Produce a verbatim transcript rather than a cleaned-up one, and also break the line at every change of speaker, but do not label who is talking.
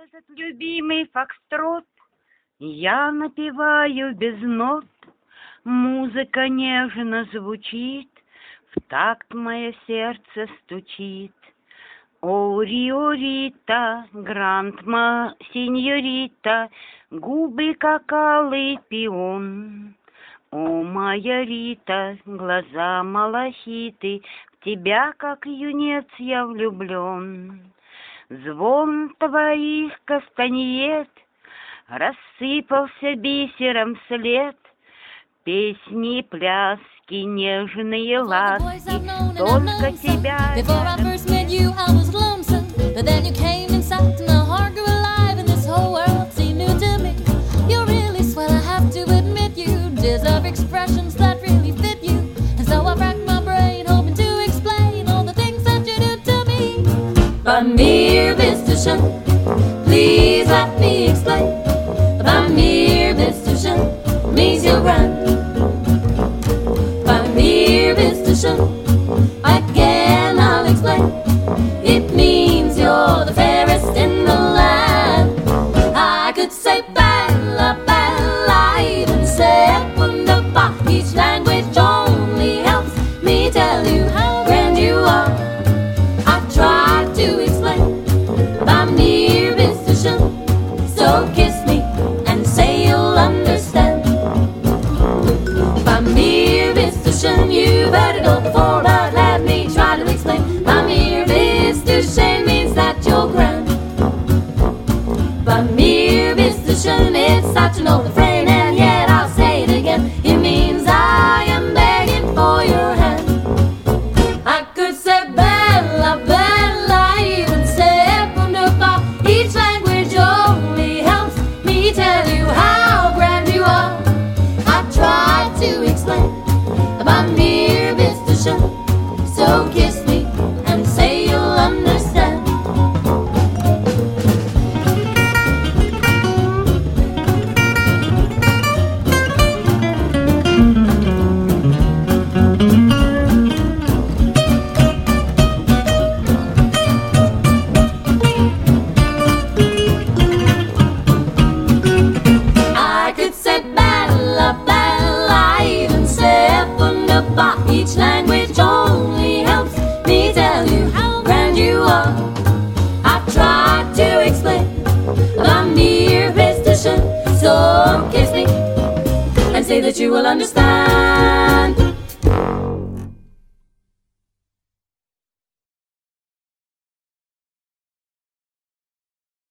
Этот любимый фокстрот я напеваю без нот. Музыка нежно звучит, в такт мое сердце стучит. О, Риорита, грандма, сеньорита, губы как алый пион. О, моя Рита, глаза малахиты, в тебя, как юнец, я влюблен. Звон твоих кастаньет рассыпался бисером след. Песни, пляски, нежные ласки, только тебя.
Before I first met you, I was lonesome, but then you came inside, and my heart grew alive, and this whole world seemed new to me. You're really swell, I have to admit, you deserve expressions that really fit you, and so I racked my brain, hoping to explain all the things that you do to me. By mere visitation, please let me explain. By mere visitation means you're grand. By mere visitation, again I'll explain. It means you're the fairest in the land. I could say bella, bella, even say wunderbar. Each language only helps me tell you how grand you are. I've tried to explain by mere visitation, so kiss me and say you'll understand. By mere visitation, you've heard it all before, but let me try to explain. By mere visitation means that you're grand. By mere visitation, it's such an old refrain, and yet I'll say it again. It means I am begging for your hand. I could say bella, bella, even say wunderbar. Each language only helps me tell you how grand you are. I tried to explain by mere visitation, so kiss me and say you'll understand. I could say bella, bella, even say wunderbar. Each language only helps me tell you how grand you are. I've tried to explain by mere visitation, so kiss me and say that you will understand.